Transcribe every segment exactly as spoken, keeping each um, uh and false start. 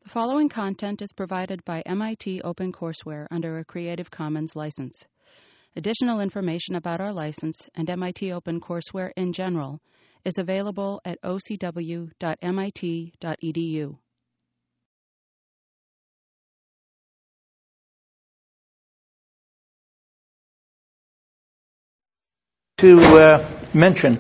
The following content is provided by M I T OpenCourseWare under a Creative Commons license. Additional information about our license and M I T OpenCourseWare in general is available at o c w dot m i t dot e d u. To uh, mention,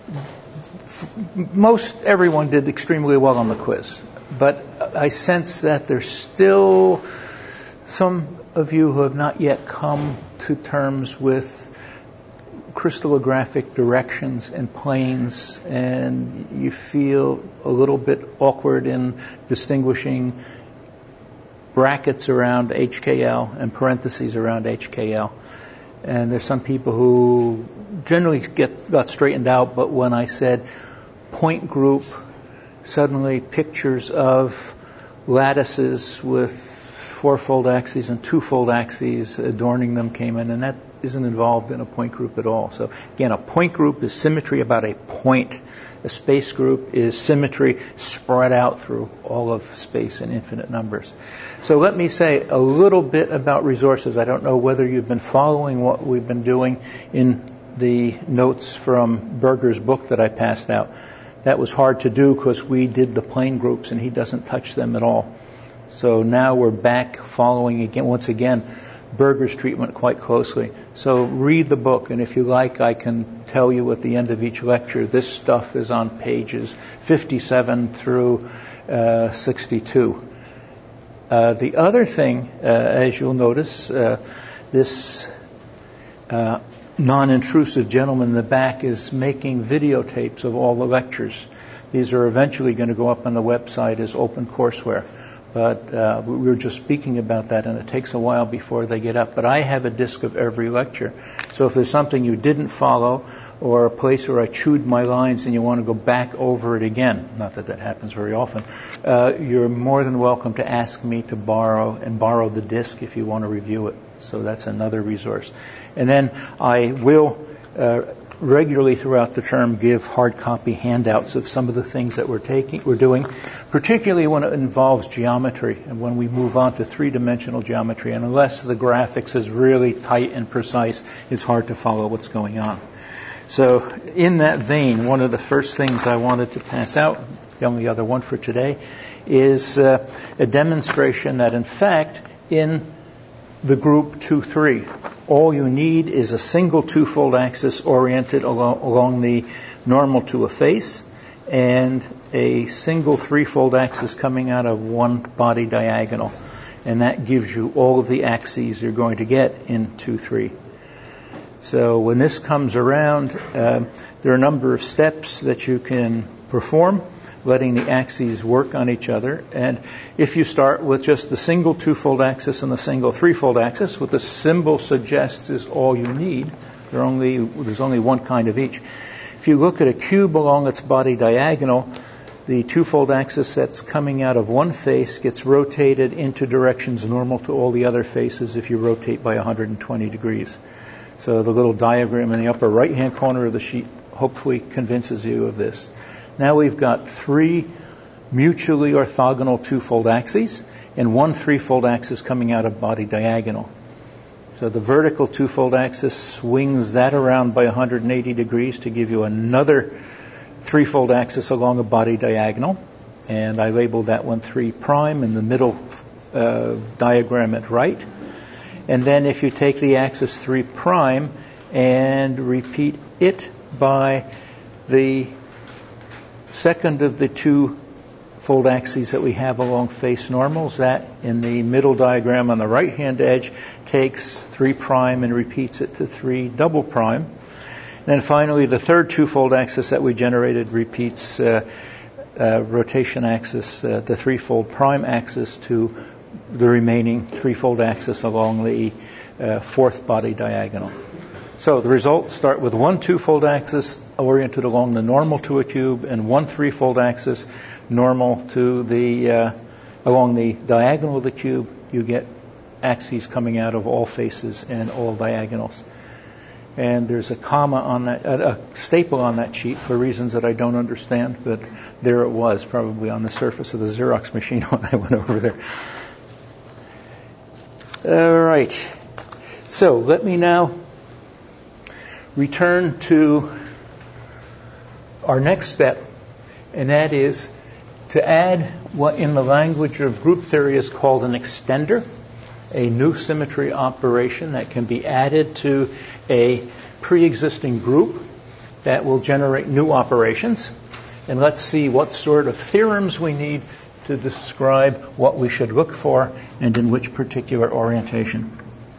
most everyone did extremely well on the quiz, but I sense that there's still some of you who have not yet come to terms with crystallographic directions and planes, and you feel a little bit awkward in distinguishing brackets around H K L and parentheses around H K L. And there's some people who generally get got straightened out, but when I said point group, suddenly pictures of lattices with fourfold axes and twofold axes adorning them came in, and that isn't involved in a point group at all. So again, a point group is symmetry about a point. A space group is symmetry spread out through all of space in infinite numbers. So let me say a little bit about resources. I don't know whether you've been following what we've been doing in the notes from Berger's book that I passed out. That was hard to do because we did the plane groups and he doesn't touch them at all. So now we're back following again, once again, Berger's treatment quite closely. So read the book, and if you like, I can tell you at the end of each lecture, this stuff is on pages fifty-seven through uh, sixty-two. Uh, the other thing, uh, as you'll notice, uh, this uh, non-intrusive gentleman in the back is making videotapes of all the lectures. These are eventually going to go up on the website as OpenCourseWare. But uh, we were just speaking about that, and it takes a while before they get up. But I have a disc of every lecture. So if there's something you didn't follow or a place where I chewed my lines and you want to go back over it again, not that that happens very often, uh, you're more than welcome to ask me to borrow and borrow the disc if you want to review it. So that's another resource. And then I will uh, regularly throughout the term give hard copy handouts of some of the things that we're taking, we're doing, particularly when it involves geometry and when we move on to three-dimensional geometry. And unless the graphics is really tight and precise, it's hard to follow what's going on. So in that vein, one of the first things I wanted to pass out, the only other one for today, is uh, a demonstration that in fact in the group two three, all you need is a single twofold axis oriented along, along the normal to a face and a single threefold axis coming out of one body diagonal. And that gives you all of the axes you're going to get in two three. So when this comes around, uh, there are a number of steps that you can perform, letting the axes work on each other. And if you start with just the single twofold axis and the single threefold axis, what the symbol suggests is all you need. There are only, there's only one kind of each. If you look at a cube along its body diagonal, the twofold axis that's coming out of one face gets rotated into directions normal to all the other faces if you rotate by one hundred twenty degrees. So the little diagram in the upper right-hand corner of the sheet hopefully convinces you of this. Now we've got three mutually orthogonal twofold axes and one threefold axis coming out of body diagonal. So the vertical twofold axis swings that around by one hundred eighty degrees to give you another threefold axis along a body diagonal. And I labeled that one three prime in the middle uh, diagram at right. And then if you take the axis three prime and repeat it by the second of the two fold axes that we have along face normals, that in the middle diagram on the right-hand edge takes three prime and repeats it to three double prime. And then finally, the third twofold axis that we generated repeats uh, uh, rotation axis, uh, the threefold prime axis, to the remaining threefold axis along the uh, fourth body diagonal. So the results start with one twofold axis oriented along the normal to a cube and one threefold axis normal to the uh, along the diagonal of the cube. You get axes coming out of all faces and all diagonals. And there's a comma on that, a staple on that sheet for reasons that I don't understand, but there it was, probably on the surface of the Xerox machine when I went over there. All right. So let me now return to our next step, and that is to add what in the language of group theory is called an extender, a new symmetry operation that can be added to a pre-existing group that will generate new operations. And let's see what sort of theorems we need to describe what we should look for and in which particular orientation.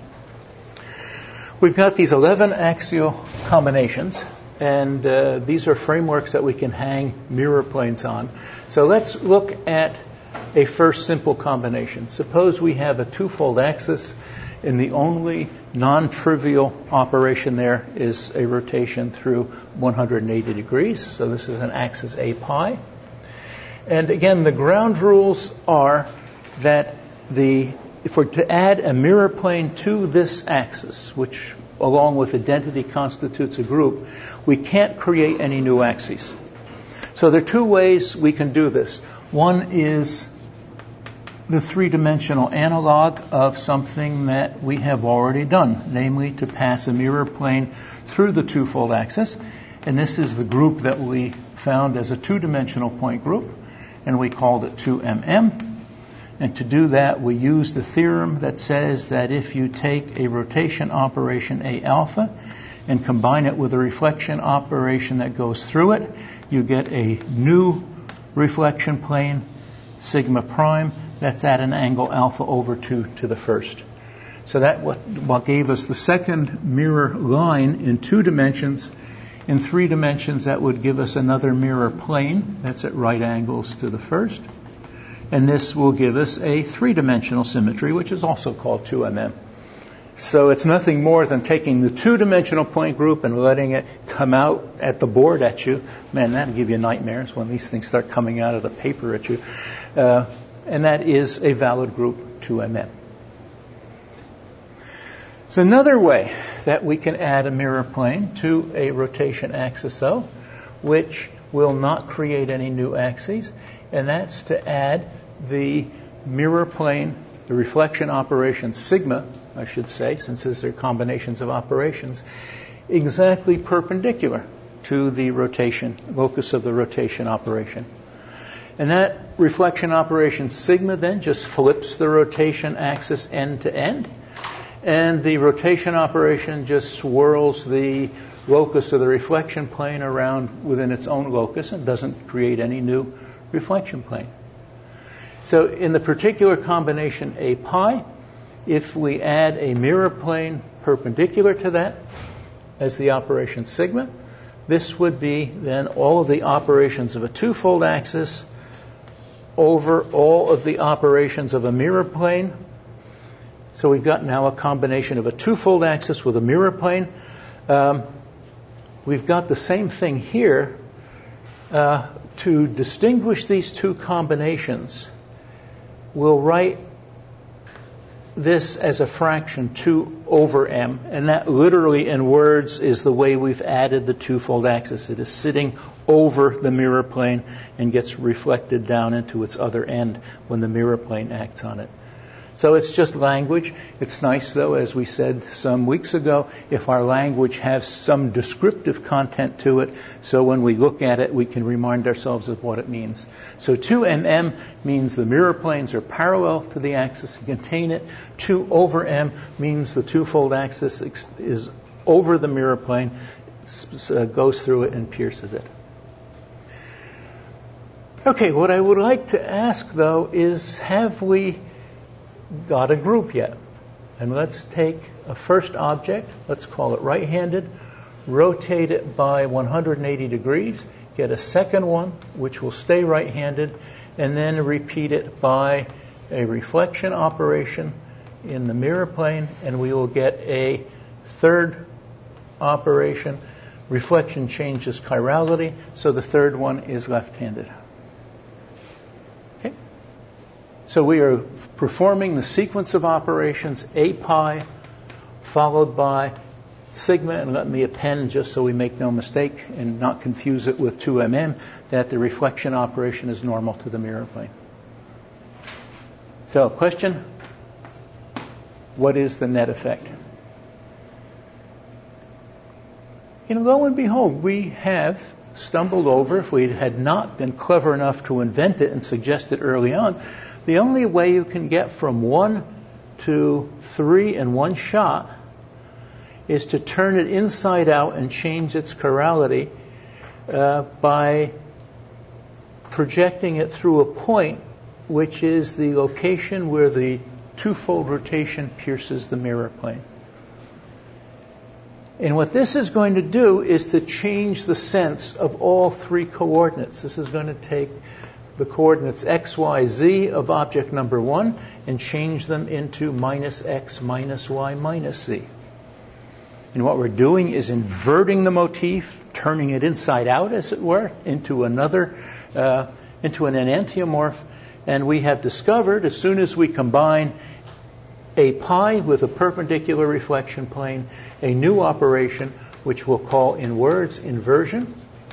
We've got these eleven axial combinations, and uh, these are frameworks that we can hang mirror planes on. So let's look at a first simple combination. Suppose we have a twofold axis, and the only non-trivial operation there is a rotation through one hundred eighty degrees. So this is an axis A pi. And again, the ground rules are that the if we're to add a mirror plane to this axis, which along with identity constitutes a group, we can't create any new axes. So there are two ways we can do this. One is the three-dimensional analog of something that we have already done, namely to pass a mirror plane through the twofold axis. And this is the group that we found as a two-dimensional point group, and we called it two M M. And to do that, we use the theorem that says that if you take a rotation operation A alpha and combine it with a reflection operation that goes through it, you get a new reflection plane, sigma prime, that's at an angle alpha over two to the first. So that what, what gave us the second mirror line in two dimensions. In three dimensions, that would give us another mirror plane that's at right angles to the first. And this will give us a three-dimensional symmetry, which is also called two M M. So it's nothing more than taking the two-dimensional point group and letting it come out at the board at you. Man, that'll give you nightmares when these things start coming out of the paper at you. Uh, and that is a valid group two M M. So another way that we can add a mirror plane to a rotation axis, though, which will not create any new axes, and that's to add the mirror plane, the reflection operation sigma, I should say, since these are combinations of operations, exactly perpendicular to the rotation, locus of the rotation operation. And that reflection operation sigma then just flips the rotation axis end to end, and the rotation operation just swirls the locus of the reflection plane around within its own locus and doesn't create any new reflection plane. So in the particular combination A pi, if we add a mirror plane perpendicular to that as the operation sigma, this would be then all of the operations of a twofold axis over all of the operations of a mirror plane. So we've got now a combination of a twofold axis with a mirror plane. Um, we've got the same thing here. Uh, to distinguish these two combinations, we'll write this as a fraction two over m, and that literally in words is the way we've added the twofold axis. It is sitting over the mirror plane and gets reflected down into its other end when the mirror plane acts on it. So it's just language. It's nice, though, as we said some weeks ago, if our language has some descriptive content to it, so when we look at it, we can remind ourselves of what it means. So two M M means the mirror planes are parallel to the axis and contain it. two over m means the twofold axis is over the mirror plane, goes through it, and pierces it. Okay, what I would like to ask, though, is have we got a group yet? And let's take a first object, let's call it right-handed, rotate it by one hundred eighty degrees, get a second one, which will stay right-handed, and then repeat it by a reflection operation in the mirror plane, and we will get a third operation. Reflection changes chirality, so the third one is left-handed. So we are performing the sequence of operations A pi followed by sigma, and let me append, just so we make no mistake and not confuse it with two M M, that the reflection operation is normal to the mirror plane. So, question? What is the net effect? You know, lo and behold, we have stumbled over, if we had not been clever enough to invent it and suggest it early on, the only way you can get from one to three in one shot is to turn it inside out and change its chirality uh, by projecting it through a point which is the location where the twofold rotation pierces the mirror plane. And what this is going to do is to change the sense of all three coordinates. This is going to take the coordinates x, y, z of object number one and change them into minus x, minus y, minus z. And what we're doing is inverting the motif, turning it inside out, as it were, into another, uh, into an enantiomorph. And we have discovered, as soon as we combine a pi with a perpendicular reflection plane, a new operation, which we'll call in words inversion.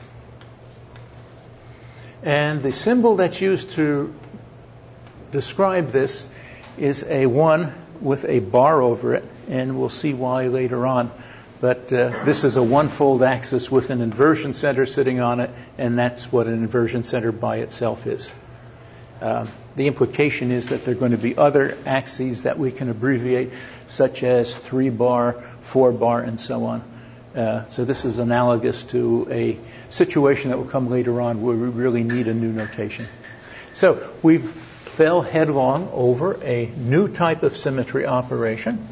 And the symbol that's used to describe this is a one with a bar over it, and we'll see why later on. But uh, this is a one-fold axis with an inversion center sitting on it, and that's what an inversion center by itself is. Uh, the implication is that there are going to be other axes that we can abbreviate, such as three bar, four bar, and so on. Uh, so this is analogous to a situation that will come later on where we really need a new notation. So we fell headlong over a new type of symmetry operation,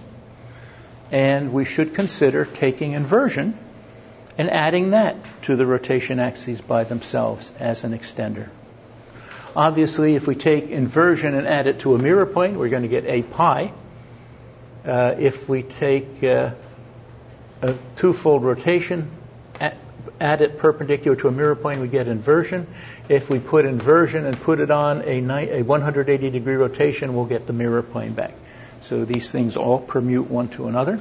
and we should consider taking inversion and adding that to the rotation axes by themselves as an extender. Obviously, if we take inversion and add it to a mirror plane, we're going to get a pi. Uh, if we take uh, a twofold rotation, add, add it perpendicular to a mirror plane, we get inversion. If we put inversion and put it on a, a one hundred eighty degree rotation, we'll get the mirror plane back. So these things all permute one to another.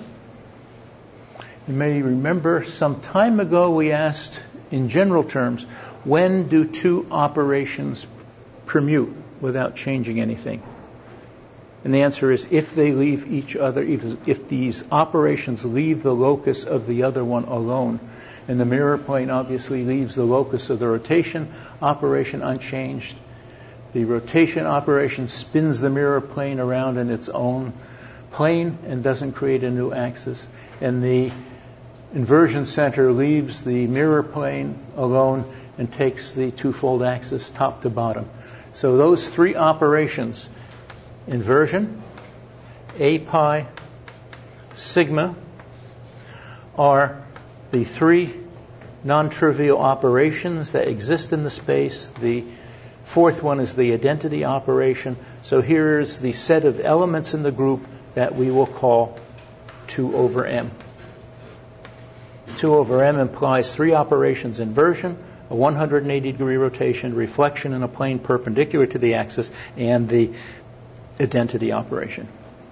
You may remember some time ago we asked, in general terms, when do two operations permute without changing anything? And the answer is if they leave each other, if, if these operations leave the locus of the other one alone. And the mirror plane obviously leaves the locus of the rotation operation unchanged. The rotation operation spins the mirror plane around in its own plane and doesn't create a new axis. And the inversion center leaves the mirror plane alone and takes the twofold axis top to bottom. So those three operations, inversion, a pi, sigma, are the three non-trivial operations that exist in the space. The fourth one is the identity operation. So here's the set of elements in the group that we will call two over m. two over m implies three operations: inversion, a one hundred eighty degree rotation, reflection in a plane perpendicular to the axis, and the identity operation.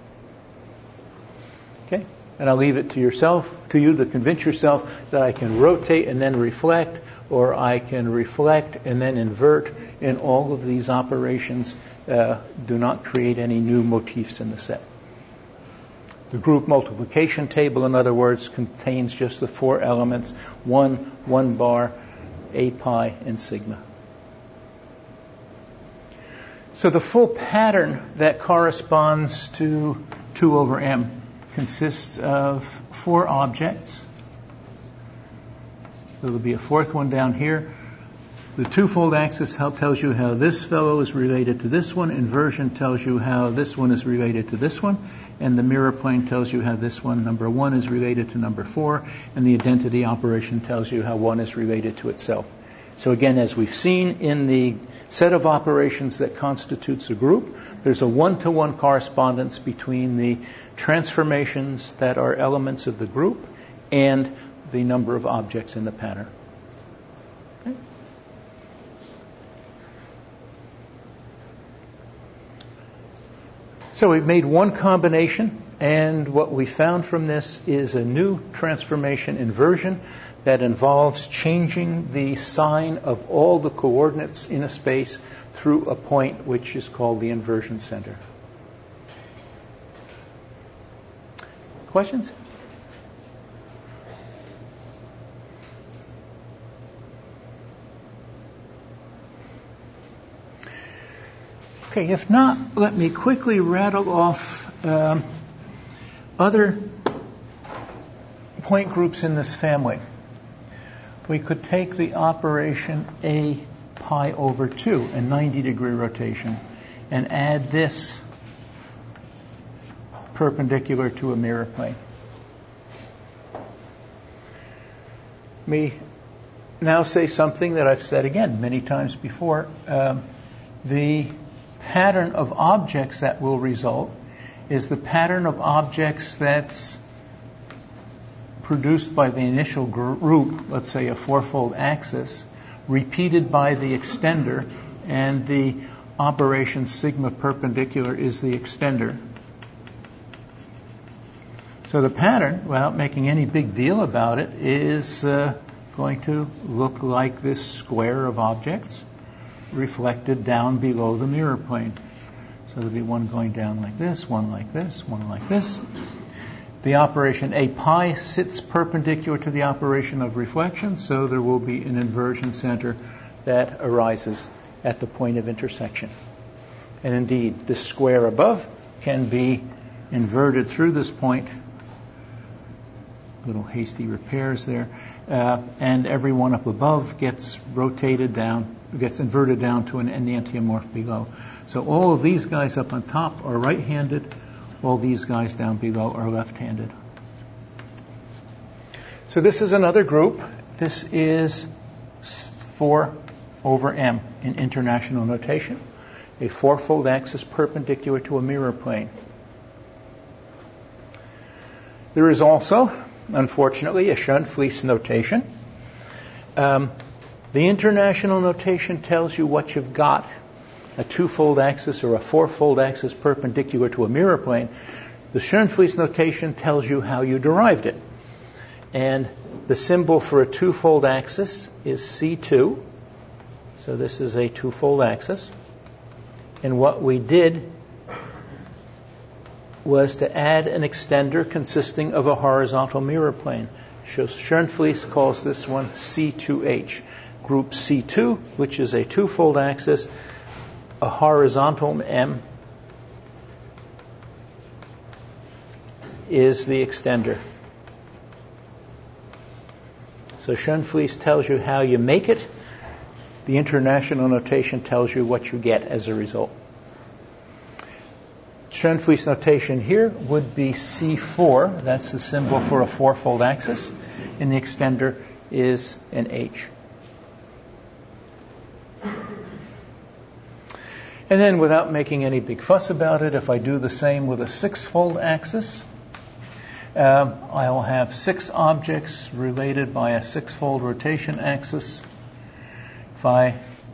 Okay? And I'll leave it to yourself, to you to convince yourself that I can rotate and then reflect, or I can reflect and then invert, and all of these operations uh, do not create any new motifs in the set. The group multiplication table, in other words, contains just the four elements: one, one bar, a pi, and sigma. So the full pattern that corresponds to two over m consists of four objects. There will be a fourth one down here. The twofold axis tells you how this fellow is related to this one. Inversion tells you how this one is related to this one. And the mirror plane tells you how this one, number one, is related to number four. And the identity operation tells you how one is related to itself. So again, as we've seen in the set of operations that constitutes a group, there's a one-to-one correspondence between the transformations that are elements of the group and the number of objects in the pattern. Okay. So we've made one combination And what we found from this is a new transformation inversion that involves changing the sign of all the coordinates in a space through a point which is called the inversion center. Questions? Okay, if not, let me quickly rattle off um, other point groups in this family. We could take the operation A pi over two, a ninety degree rotation, and add this perpendicular to a mirror plane. Let me now say something that I've said again many times before. Um, the pattern of objects that will result is the pattern of objects that's produced by the initial group, let's say a fourfold axis, repeated by the extender, and the operation sigma perpendicular is the extender. So the pattern, without making any big deal about it, is uh, going to look like this square of objects reflected down below the mirror plane. So there'll be one going down like this, one like this, one like this. The operation A pi sits perpendicular to the operation of reflection, so there will be an inversion center that arises at the point of intersection. And indeed, this square above can be inverted through this point. Little hasty repairs there. Uh, and every one up above gets rotated down, gets inverted down to an enantiomorph below. So all of these guys up on top are right-handed. All these guys down below are left-handed. So this is another group. This is four over m in international notation, a fourfold axis perpendicular to a mirror plane. There is also, unfortunately, a Schoenflies notation. Um, the international notation tells you what you've got, a twofold axis or a fourfold axis perpendicular to a mirror plane. The Schoenflies notation tells you how you derived it. And the symbol for a twofold axis is C two. So this is a twofold axis. And what we did was to add an extender consisting of a horizontal mirror plane. So Schoenflies calls this one C two H. Group C two, which is a twofold axis, a horizontal M is the extender. So Schoenflies tells you how you make it. The international notation tells you what you get as a result. Schoenflies notation here would be C four. That's the symbol for a fourfold axis. And the extender is an H. And then, without making any big fuss about it, if I do the same with a sixfold axis, um, I will have six objects related by a sixfold rotation axis. If I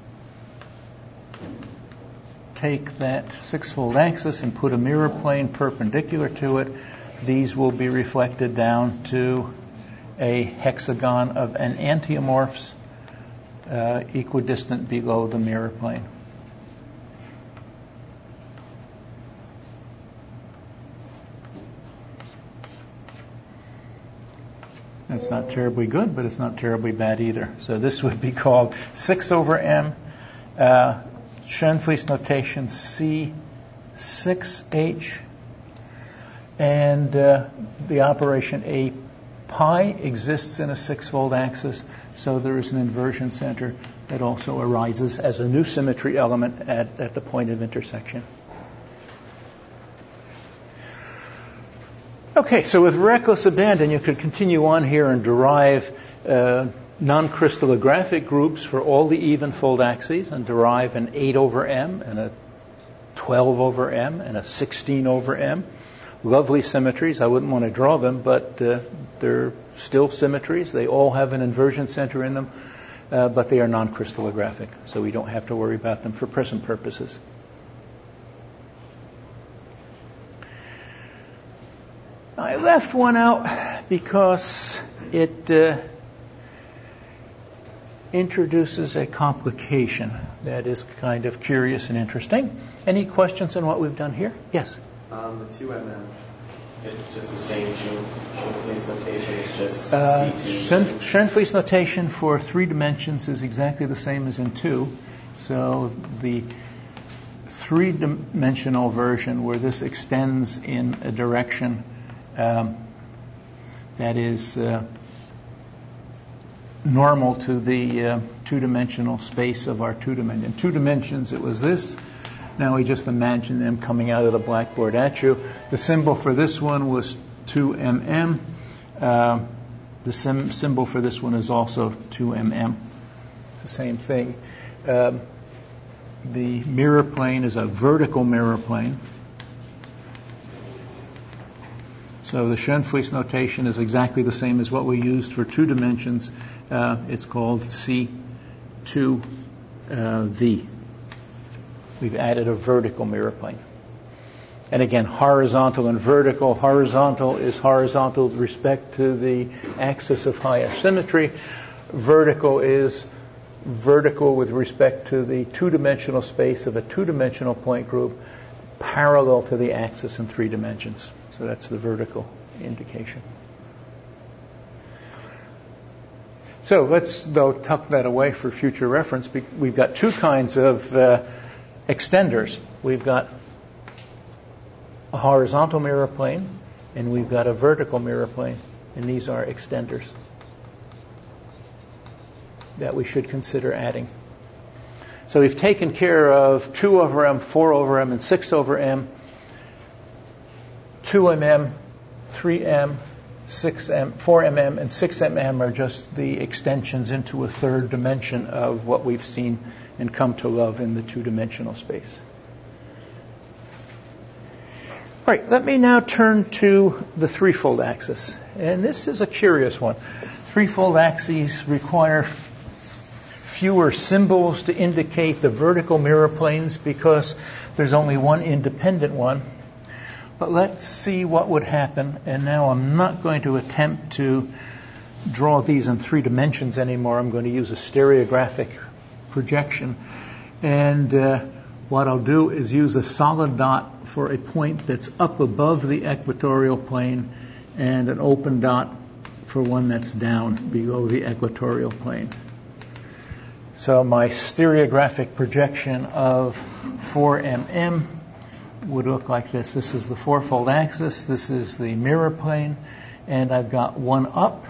take that sixfold axis and put a mirror plane perpendicular to it, these will be reflected down to a hexagon of enantiomorphs uh, equidistant below the mirror plane. It's not terribly good, but it's not terribly bad either. So this would be called six over m, uh, Schoenflies notation C six H, and uh, the operation A pi exists in a sixfold axis, so there is an inversion center that also arises as a new symmetry element at, at the point of intersection. Okay, so with reckless abandon, you could continue on here and derive uh, non-crystallographic groups for all the evenfold axes and derive an eight over m and a twelve over m and a sixteen over m. Lovely symmetries. I wouldn't want to draw them, but uh, they're still symmetries. They all have an inversion center in them, uh, but they are non-crystallographic, so we don't have to worry about them for present purposes. I left one out because it uh, introduces a complication that is kind of curious and interesting. Any questions on what we've done here? Yes? Um, the two millimeter, it's just the same Schoenflies notation, it's just uh, C two. Schoenflies notation for three dimensions is exactly the same as in two. So the three-dimensional version where this extends in a direction um, that is uh, normal to the uh, two-dimensional space of our two dimension. Two dimensions, it was this. Now we just imagine them coming out of the blackboard at you. The symbol for this one was two millimeters. Uh, the sim- symbol for this one is also two millimeters. It's the same thing. Um, the mirror plane is a vertical mirror plane. So the Schoenflies notation is exactly the same as what we used for two dimensions. Uh, it's called C two V. We've added a vertical mirror plane. And again, horizontal and vertical. Horizontal is horizontal with respect to the axis of higher symmetry. Vertical is vertical with respect to the two-dimensional space of a two-dimensional point group parallel to the axis in three dimensions. So that's the vertical indication. So let's, though, tuck that away for future reference. We've got two kinds of uh, extenders. We've got a horizontal mirror plane, and we've got a vertical mirror plane, and these are extenders that we should consider adding. So we've taken care of two over m, four over m, and six over m, two millimeters, three millimeters, six millimeters, four millimeters, and six millimeters are just the extensions into a third dimension of what we've seen and come to love in the two-dimensional space. All right, let me now turn to the threefold axis. And this is a curious one. Threefold axes require fewer symbols to indicate the vertical mirror planes because there's only one independent one. But let's see what would happen. And now I'm not going to attempt to draw these in three dimensions anymore. I'm going to use a stereographic projection. And uh, what I'll do is use a solid dot for a point that's up above the equatorial plane and an open dot for one that's down below the equatorial plane. So my stereographic projection of four millimeters would look like this. This is the fourfold axis. This is the mirror plane. And I've got one up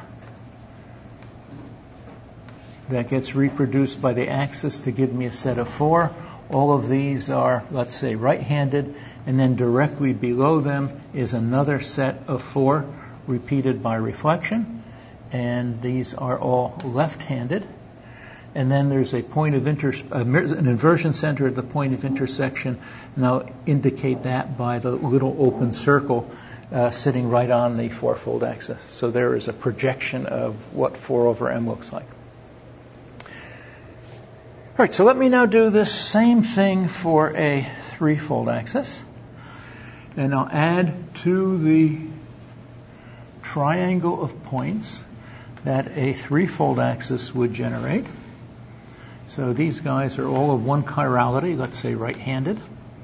that gets reproduced by the axis to give me a set of four. All of these are, let's say, right-handed. And then directly below them is another set of four repeated by reflection. And these are all left-handed. And then there's a point of inter, uh, an inversion center at the point of intersection, and I'll indicate that by the little open circle uh, sitting right on the fourfold axis. So there is a projection of what four over m looks like. All right, so let me now do this same thing for a threefold axis. And I'll add to the triangle of points that a threefold axis would generate. So these guys are all of one chirality, let's say right-handed.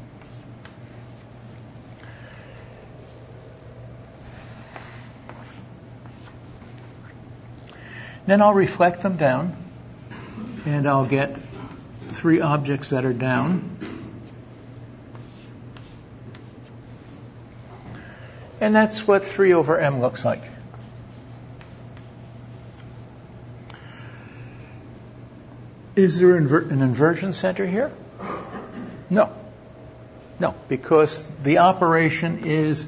Then I'll reflect them down, and I'll get three objects that are down. And that's what three over m looks like. Is there an inversion center here? No. No, because the operation is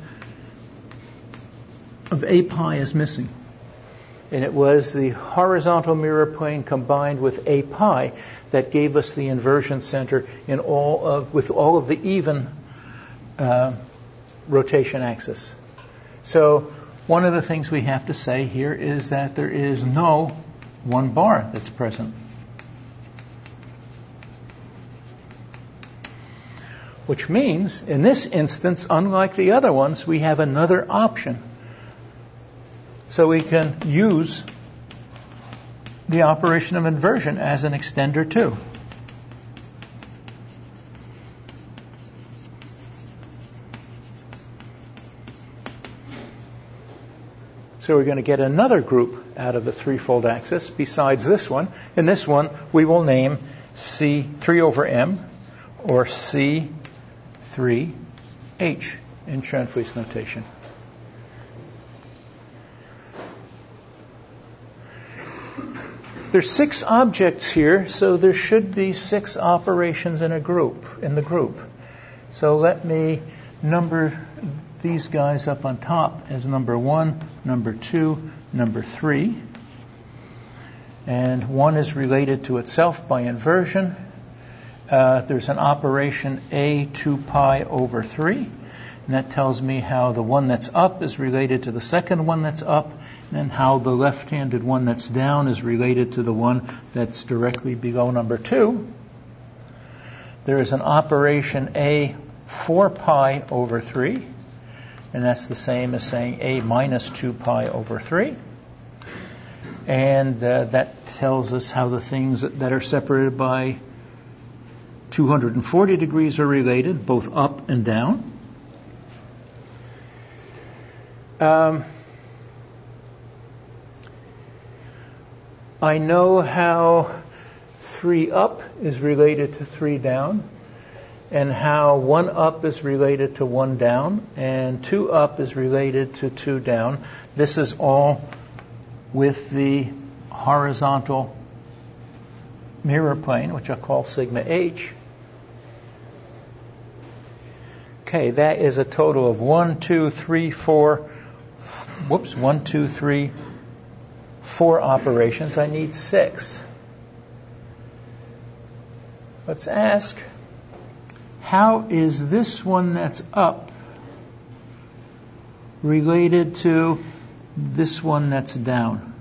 of a pi is missing. And it was the horizontal mirror plane combined with a pi that gave us the inversion center in all of with all of the even uh, rotation axis. So one of the things we have to say here is that there is no one bar that's present. Which means, in this instance, unlike the other ones, we have another option. So we can use the operation of inversion as an extender too. So we're going to get another group out of the threefold axis besides this one. In this one, we will name C three over M or C three H in Schoenflies notation. There's six objects here, so there should be six operations in a group, in the group. So let me number these guys up on top as number one, number two, number three. And one is related to itself by inversion. Uh, there's an operation A two pi over three. And that tells me how the one that's up is related to the second one that's up, and how the left-handed one that's down is related to the one that's directly below number two. There is an operation A four pi over three. And that's the same as saying A minus two pi over three. And uh, that tells us how the things that, that are separated by two hundred forty degrees are related, both up and down. Um, I know how three up is related to three down, and how one up is related to one down, and two up is related to two down. This is all with the horizontal mirror plane, which I call sigma H. Okay, that is a total of one, two, three, four, whoops, one, two, three, four operations. I need six. Let's ask, how is this one that's up related to this one that's down?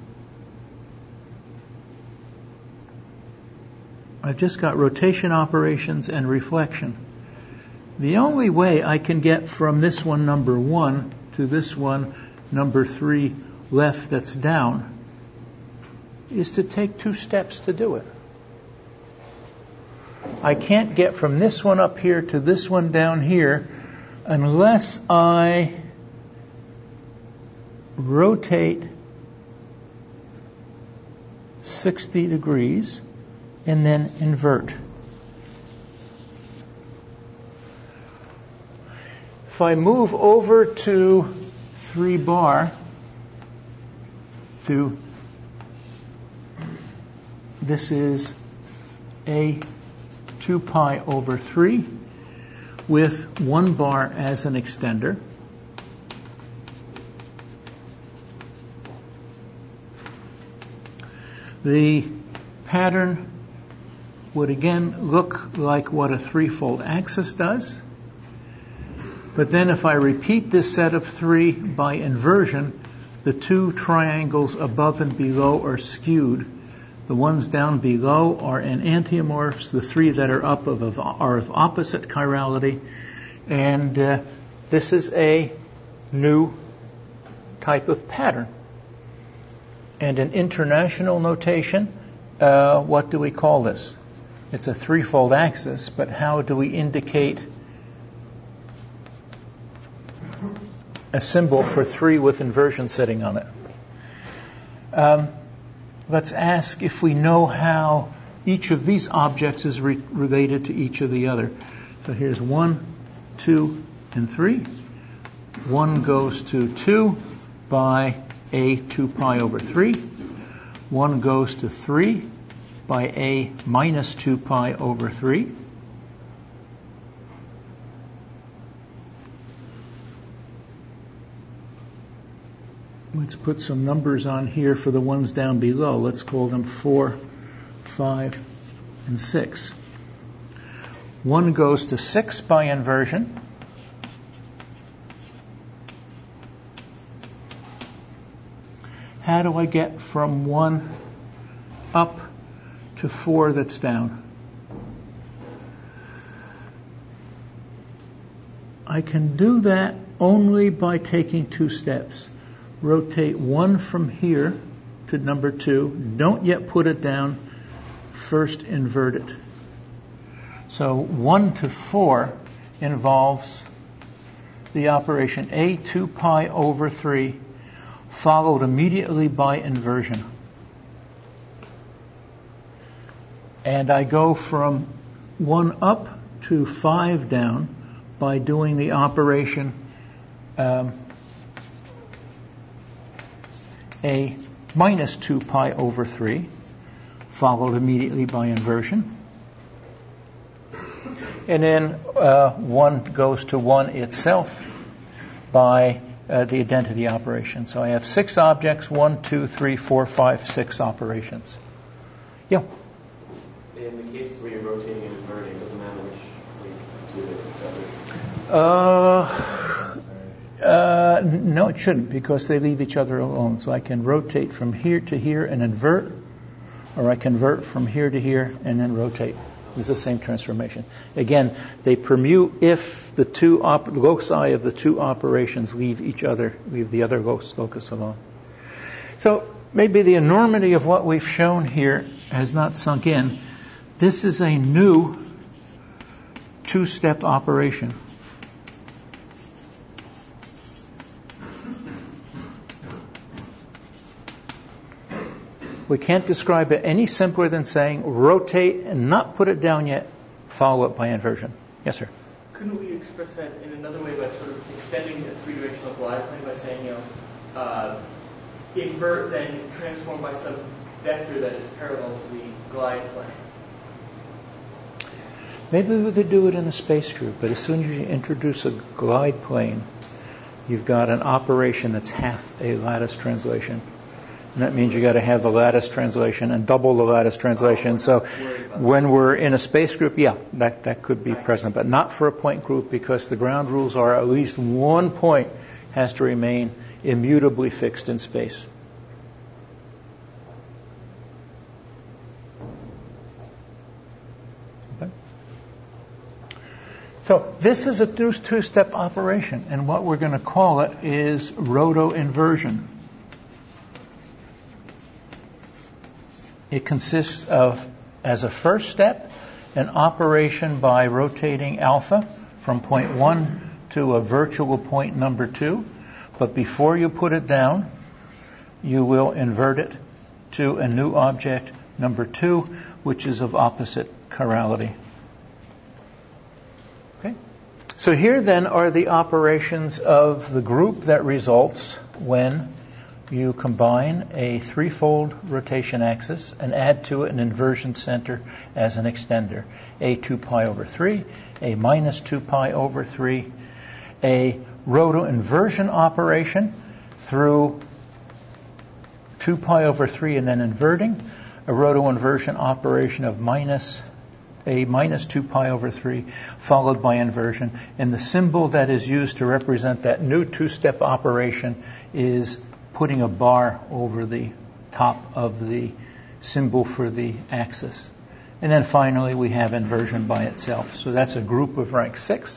I've just got rotation operations and reflection. The only way I can get from this one number one to this one number three left that's down is to take two steps to do it. I can't get from this one up here to this one down here unless I rotate sixty degrees and then invert. If I move over to three bar to this is A two pi over three with one bar as an extender. The pattern would again look like what a threefold axis does. But then if I repeat this set of three by inversion, the two triangles above and below are skewed. The ones down below are enantiomorphs. The three that are up of, of, are of opposite chirality. And uh, this is a new type of pattern. And in international notation, uh, what do we call this? It's a threefold axis, but how do we indicate a symbol for three with inversion sitting on it? Um, let's ask if we know how each of these objects is re- related to each of the other. So here's one, two, and three. One goes to two by A two pi over three. One goes to three by A minus two pi over three. Let's put some numbers on here for the ones down below. Let's call them four, five, and six. One goes to six by inversion. How do I get from one up to four that's down? I can do that only by taking two steps. rotate one from here to number two. Don't yet put it down. First invert it. So one to four involves the operation a two pi over three, followed immediately by inversion. And I go from one up to five down by doing the operation um, a minus two pi over three, followed immediately by inversion. And then uh, one goes to one itself by uh, the identity operation. So I have six objects, one, two, three, four, five, six operations. Yeah? In the case where you're rotating and inverting, it doesn't matter which way you do it. Uh, uh, no, it shouldn't, because they leave each other alone. So I can rotate from here to here and invert, or I convert from here to here and then rotate. It's the same transformation. Again, they permute if the two op- loci of the two operations leave each other, leave the other locus alone. So maybe the enormity of what we've shown here has not sunk in. This is a new two-step operation. We can't describe it any simpler than saying rotate and not put it down yet, follow up by inversion. Yes, sir? Couldn't we express that in another way by sort of extending a three-dimensional glide plane by saying, you know, uh, invert, then transform by some vector that is parallel to the glide plane? Maybe we could do it in a space group, but as soon as you introduce a glide plane, you've got an operation that's half a lattice translation. And that means you got to have the lattice translation and double the lattice translation. So when we're in a space group, yeah, that, that could be present, but not for a point group, because the ground rules are at least one point has to remain immutably fixed in space. Okay. So this is a two-step operation, and what we're going to call it is roto-inversion. It consists of, as a first step, an operation by rotating alpha from point one to a virtual point number two. But before you put it down, you will invert it to a new object, number two, which is of opposite chirality. Okay. So here then are the operations of the group that results when you combine a threefold rotation axis and add to it an inversion center as an extender. A two pi over three, a minus two pi over three, a roto-inversion operation through two pi over three and then inverting, a roto-inversion operation of minus a minus two pi over three, followed by inversion. And the symbol that is used to represent that new two-step operation is putting a bar over the top of the symbol for the axis. And then finally we have inversion by itself. So that's a group of rank six.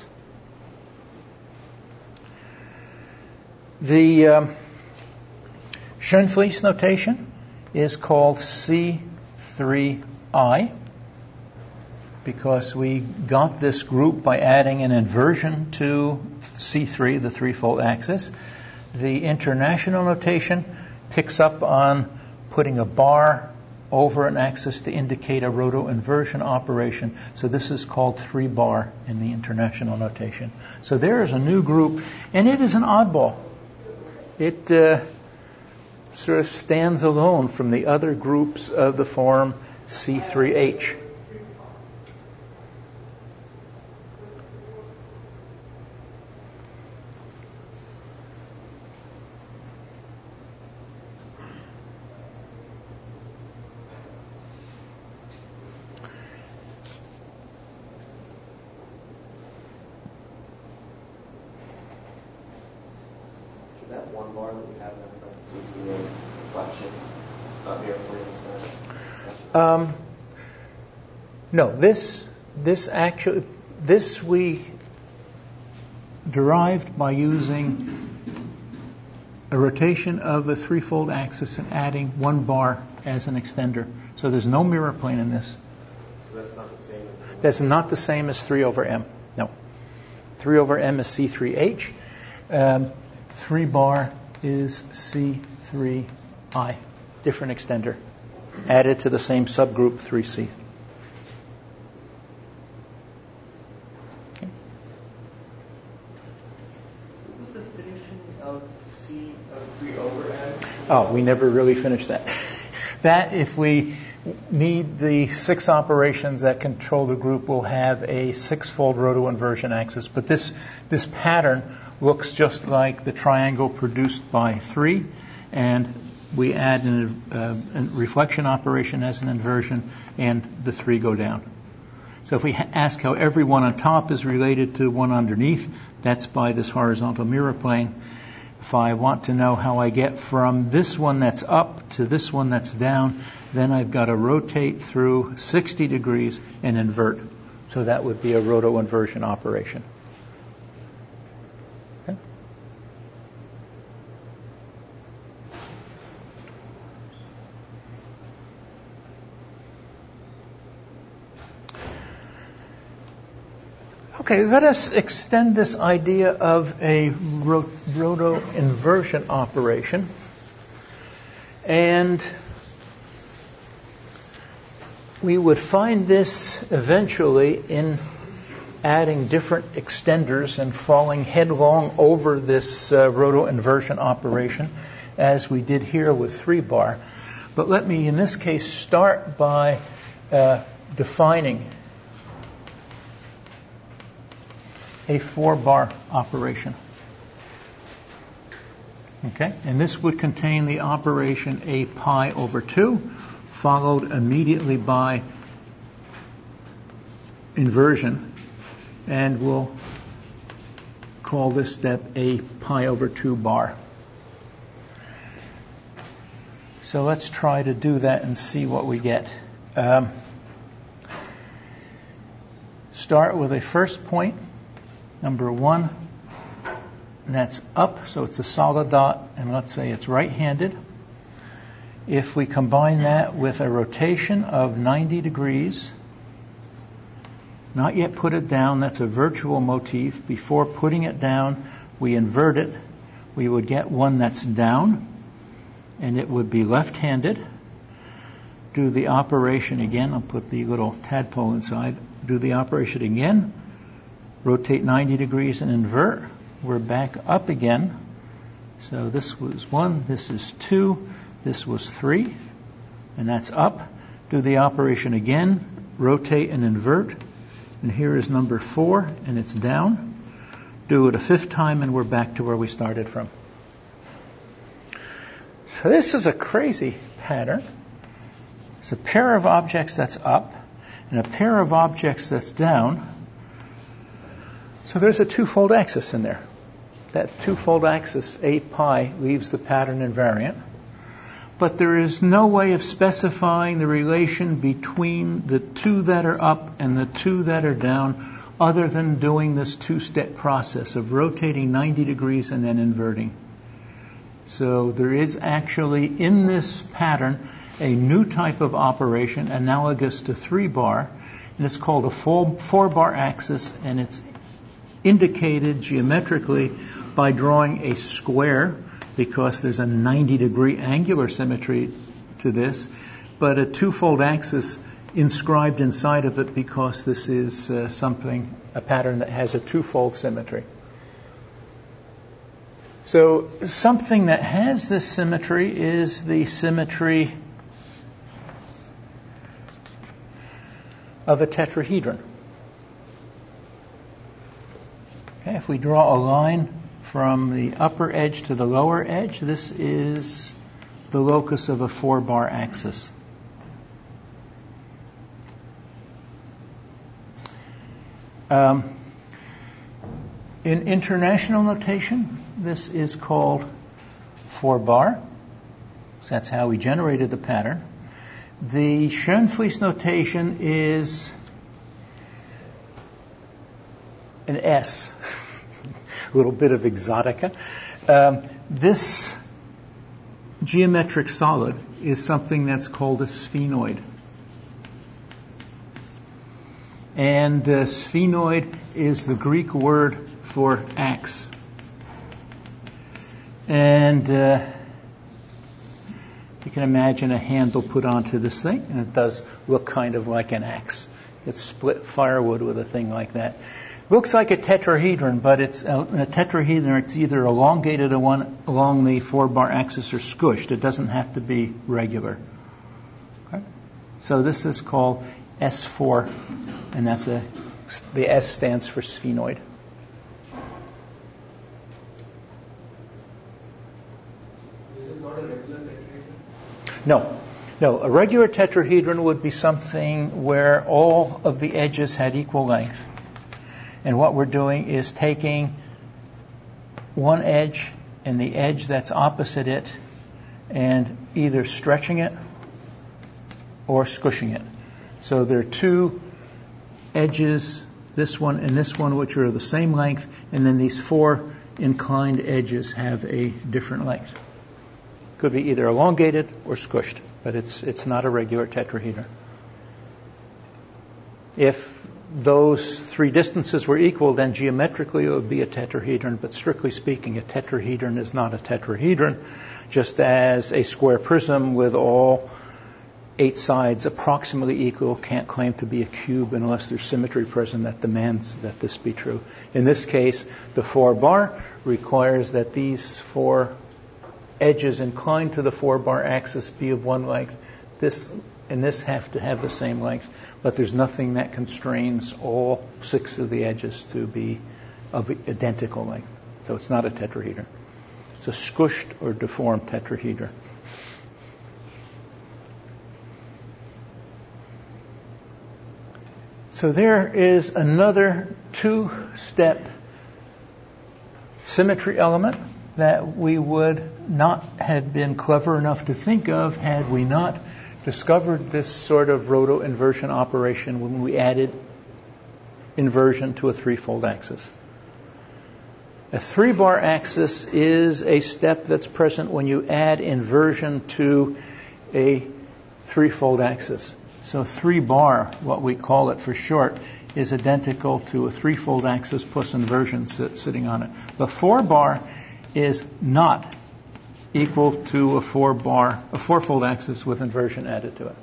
The um, Schoenflies notation is called C three I because we got this group by adding an inversion to C three, the threefold axis. The international notation picks up on putting a bar over an axis to indicate a roto-inversion operation. So this is called three bar in the international notation. So there is a new group, and it is an oddball. It uh, sort of stands alone from the other groups of the form C three H. That one bar that we have in parentheses with a reflection of the airplane inside? Um, no, this this actually this we derived by using a rotation of a threefold axis and adding one bar as an extender. So there's no mirror plane in this. So that's not the same as... That's not the same as three over m. No. three over m is C three H. Um, three bar is C three I. Different extender. Added to the same subgroup three C. Okay. What was the finishing of C of three over M? Oh, we never really finished that. That, if we need the six operations that control the group, will have a six-fold rotoinversion axis. But this this pattern looks just like the triangle produced by three, and we add an, uh, a reflection operation as an inversion, and the three go down. So if we ha- ask how every one on top is related to one underneath, that's by this horizontal mirror plane. If I want to know how I get from this one that's up to this one that's down, then I've got to rotate through sixty degrees and invert. So that would be a rotoinversion operation. Okay. Okay, let us extend this idea of a rot- rotoinversion operation. And we would find this eventually in adding different extenders and falling headlong over this uh, rotoinversion operation, as we did here with three bar. But let me, in this case, start by uh, defining a four-bar operation. Okay, and this would contain the operation a pi over two, followed immediately by inversion, and we'll call this step a pi over two bar. So let's try to do that and see what we get. Um, start with a first point, number one, and that's up, so it's a solid dot, and let's say it's right-handed. If we combine that with a rotation of ninety degrees, not yet put it down, that's a virtual motif. Before putting it down, we invert it. We would get one that's down, and it would be left-handed. Do the operation again. I'll put the little tadpole inside. Do the operation again. Rotate ninety degrees and invert. We're back up again. So this was one, this is two, this was three, and that's up. Do the operation again, rotate and invert. And here is number four, and it's down. Do it a fifth time, and we're back to where we started from. So this is a crazy pattern. It's a pair of objects that's up, and a pair of objects that's down. So there's a twofold axis in there. That twofold axis, a pi, leaves the pattern invariant. But there is no way of specifying the relation between the two that are up and the two that are down other than doing this two-step process of rotating ninety degrees and then inverting. So there is actually in this pattern a new type of operation analogous to three bar, and it's called a four, four bar axis, and it's indicated geometrically by drawing a square, because there's a ninety degree angular symmetry to this, but a twofold axis inscribed inside of it because this is uh, something, a pattern that has a twofold symmetry. So something that has this symmetry is the symmetry of a tetrahedron. Okay, if we draw a line from the upper edge to the lower edge, this is the locus of a four-bar axis. Um, in international notation, this is called four-bar. So that's how we generated the pattern. The Schoenflies notation is an S. A little bit of exotica. Um, this geometric solid is something that's called a sphenoid. And uh, sphenoid is the Greek word for axe. And uh, you can imagine a handle put onto this thing, and it does look kind of like an axe. It's split firewood with a thing like that. Looks like a tetrahedron, but it's a, a tetrahedron. It's either elongated one along the four-bar axis or squished. It doesn't have to be regular. Okay? So this is called S four, and that's a the S stands for sphenoid. Is it not a regular tetrahedron? No. No, a regular tetrahedron would be something where all of the edges had equal length. And what we're doing is taking one edge and the edge that's opposite it and either stretching it or squishing it. So there are two edges, this one and this one, which are the same length, and then these four inclined edges have a different length. Could be either elongated or squished, but it's it's not a regular tetrahedron. If those three distances were equal, then geometrically it would be a tetrahedron, but strictly speaking, a tetrahedron is not a tetrahedron, just as a square prism with all eight sides approximately equal can't claim to be a cube unless there's symmetry present that demands that this be true. In this case, the four bar requires that these four edges inclined to the four bar axis be of one length. This and this have to have the same length, but there's nothing that constrains all six of the edges to be of identical length. So it's not a tetrahedron. It's a squished or deformed tetrahedron. So there is another two-step symmetry element that we would not have been clever enough to think of had we not discovered this sort of roto-inversion operation when we added inversion to a threefold axis. A three-bar axis is a step that's present when you add inversion to a threefold axis. So three bar, what we call it for short, is identical to a threefold axis plus inversion sit, sitting on it. The four bar is not equal to a four bar, a fourfold axis with inversion added to it.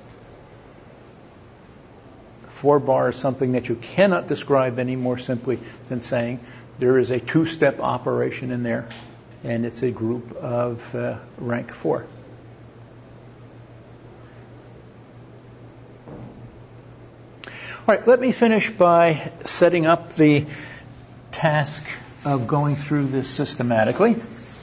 Four bar is something that you cannot describe any more simply than saying there is a two-step operation in there, and it's a group of uh, rank four. All right, let me finish by setting up the task of going through this systematically.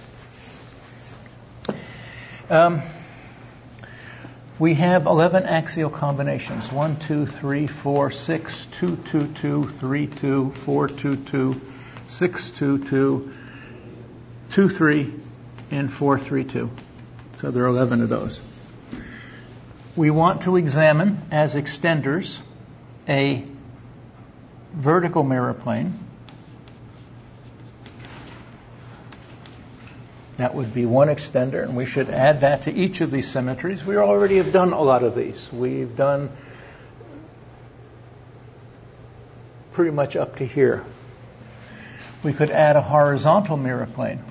Um, we have eleven axial combinations. one, two, three, four, six, two, two, two, three, two, four, two, two, six, two, two, two, three, and four, three, two. So there are eleven of those. We want to examine as extenders a vertical mirror plane. That would be one extender, and we should add that to each of these symmetries. We already have done a lot of these. We've done pretty much up to here. We could add a horizontal mirror plane.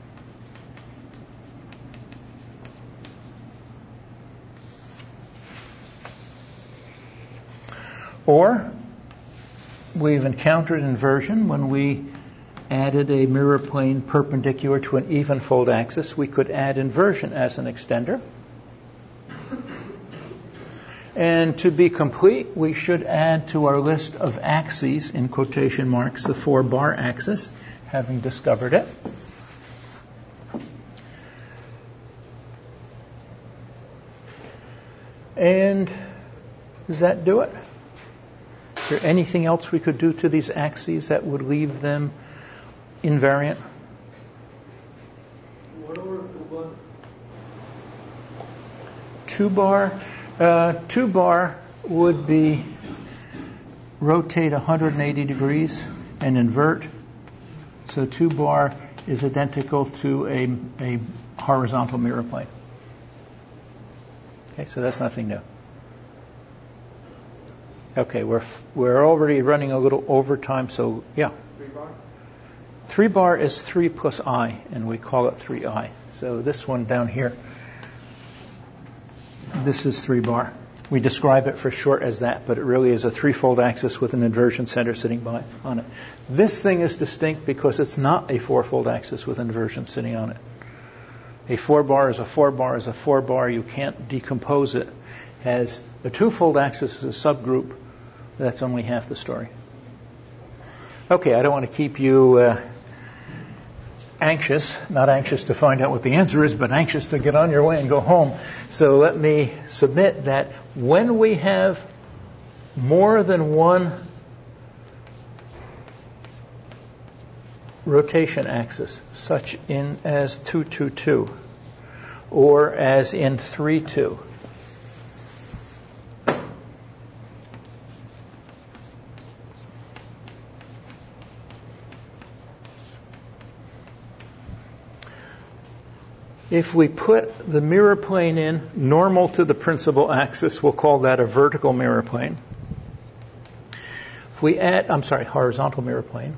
Or we've encountered inversion when we added a mirror plane perpendicular to an evenfold axis. We could add inversion as an extender. And to be complete, we should add to our list of axes, in quotation marks, the four bar axis, having discovered it. And does that do it? Is there anything else we could do to these axes that would leave them invariant? What over two bar? Two bar, uh, two bar would be rotate one hundred eighty degrees and invert. So two bar is identical to a, a horizontal mirror plane. Okay, so that's nothing new. Okay, we're we're already running a little over time, so yeah. Three bar? Three bar is three plus I, and we call it three I. So this one down here, this is three bar. We describe it for short as that, but it really is a threefold axis with an inversion center sitting by, on it. This thing is distinct because it's not a fourfold axis with inversion sitting on it. A four bar is a four bar is a four bar. You can't decompose it. As a twofold axis is a subgroup, that's only half the story. Okay, I don't want to keep you uh, anxious, not anxious to find out what the answer is, but anxious to get on your way and go home. So let me submit that when we have more than one rotation axis, such in as two two two, or as in three two, if we put the mirror plane in normal to the principal axis, we'll call that a vertical mirror plane. If we add, I'm sorry, horizontal mirror plane.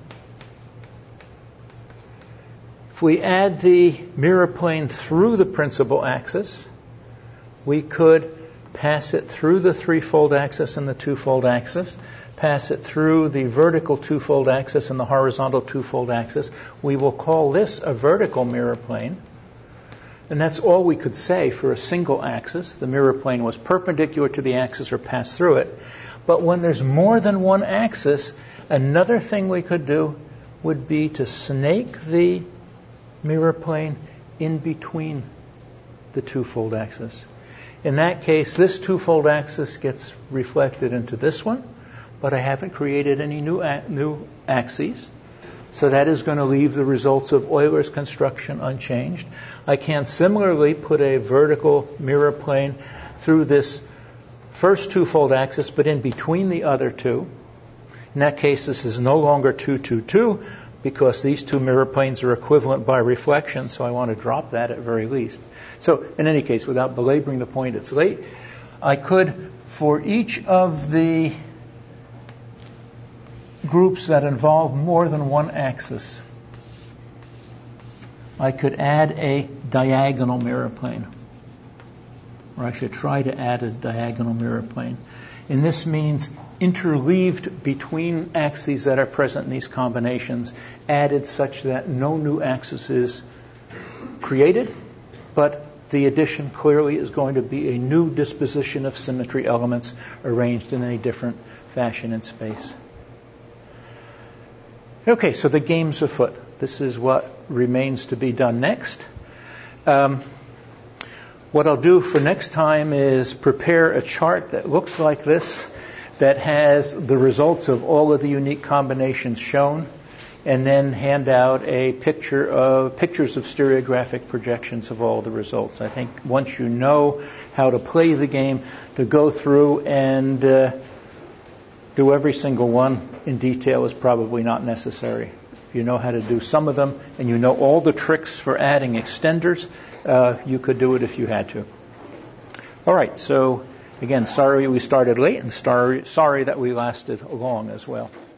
If we add the mirror plane through the principal axis, we could pass it through the threefold axis and the twofold axis, pass it through the vertical twofold axis and the horizontal twofold axis. We will call this a vertical mirror plane. And that's all we could say for a single axis. The mirror plane was perpendicular to the axis or passed through it. But when there's more than one axis, another thing we could do would be to snake the mirror plane in between the twofold axis. In that case, this twofold axis gets reflected into this one, but I haven't created any new a- new axes. So that is going to leave the results of Euler's construction unchanged. I can similarly put a vertical mirror plane through this first twofold axis, but in between the other two. In that case, this is no longer two two two, because these two mirror planes are equivalent by reflection, so I want to drop that at very least. So in any case, without belaboring the point, it's late, I could, for each of the groups that involve more than one axis, I could add a diagonal mirror plane. Or I should try to add a diagonal mirror plane. And this means interleaved between axes that are present in these combinations, added such that no new axis is created, but the addition clearly is going to be a new disposition of symmetry elements arranged in a different fashion in space. Okay, so the game's afoot. This is what remains to be done next. Um, what I'll do for next time is prepare a chart that looks like this, that has the results of all of the unique combinations shown, and then hand out a picture of pictures of stereographic projections of all the results. I think once you know how to play the game, to go through and uh, do every single one in detail is probably not necessary. If you know how to do some of them and you know all the tricks for adding extenders, uh, you could do it if you had to. All right, so again, sorry we started late, and sorry, sorry that we lasted long as well.